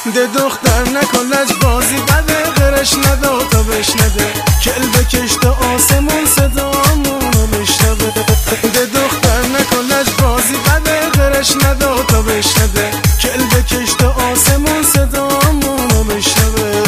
ده دختر نکن لجبازی بده غرش نده و تا بشنده کل بکش تا آسمون صدامونو بشنوه ده دختر نکن لجبازی بده غرش نده و تا بشنده کل بکش تا آسمون صدامونو بشنوه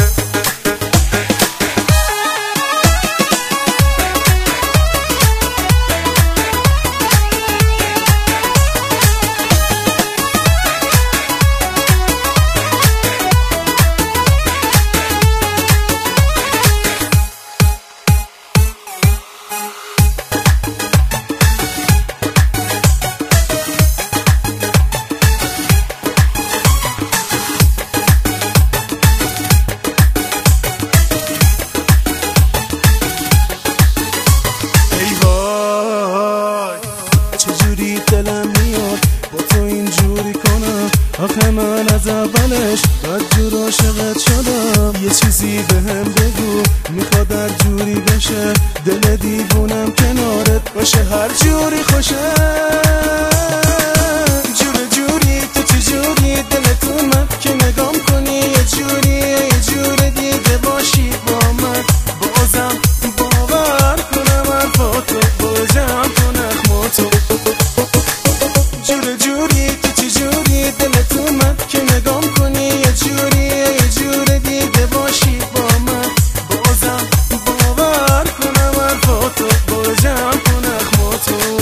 دلم میاد با تو اینجوری کنم آخه من از اولش بدجور عاشقت شدم یه چیزی بهم بگو میخواد هر جوری بشه دل دیوونم کنارت باشه هر جوری خوشه جوری تو چجوری دلتون من که نگام کنی یه جور دیگه باشی با من بازم باور کنم حرفاتو بازم تو نخماتو جوری تو چجوری دلتون من که نگام کنی یه جور دیگه باشی با من بازم باور کنم حرفاتو بازم تو نخماتو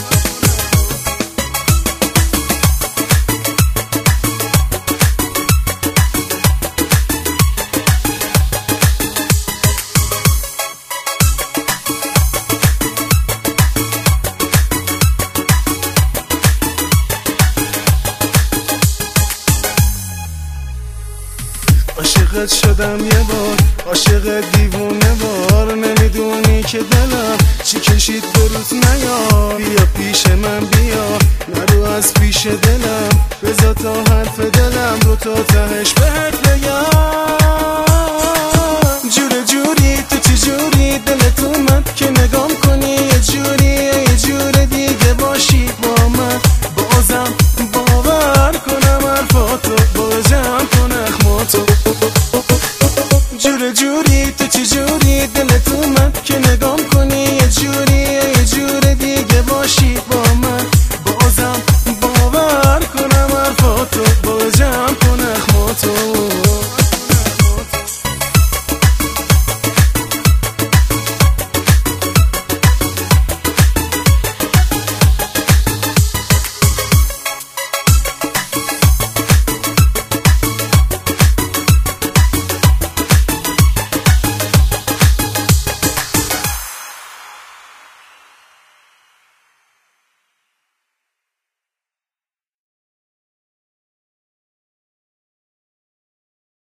عاشقت شدم یه بار عاشق دیوونه بار نمیدونی که دلم چی کشید به روز نیار بیا پیش من بیا نرو از پیش دلم بذار تا حرف دلم رو تا تهش بهت بگم